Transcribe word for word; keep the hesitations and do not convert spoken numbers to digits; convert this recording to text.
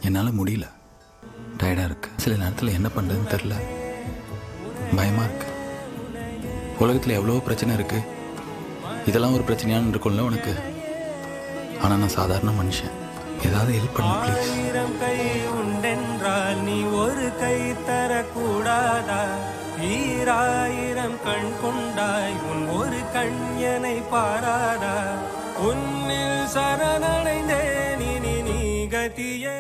என்னால் முடியல, டயர்டாக இருக்கு. சில நேரத்தில் என்ன பண்ணுறதுன்னு தெரில, பயமாக இருக்கு. உலகத்தில் எவ்வளோ பிரச்சனை இருக்கு, இதெல்லாம் ஒரு பிரச்சனையானு இருக்கும்ல உனக்கு. ஆனால் நான் சாதாரண மனுஷன், ஏதாவது ஹெல்ப் பண்ணு ப்ளீஸ். ஆயிரம் கை உண்டென்றால் நீ ஒரு கை தரக்கூடாதா? ஈராயிரம் கண் கொண்டாய் உன் ஒரு கண்யனை பாராதா? உன்னில் சரணடைந்தேன் இனி நீ கதியே.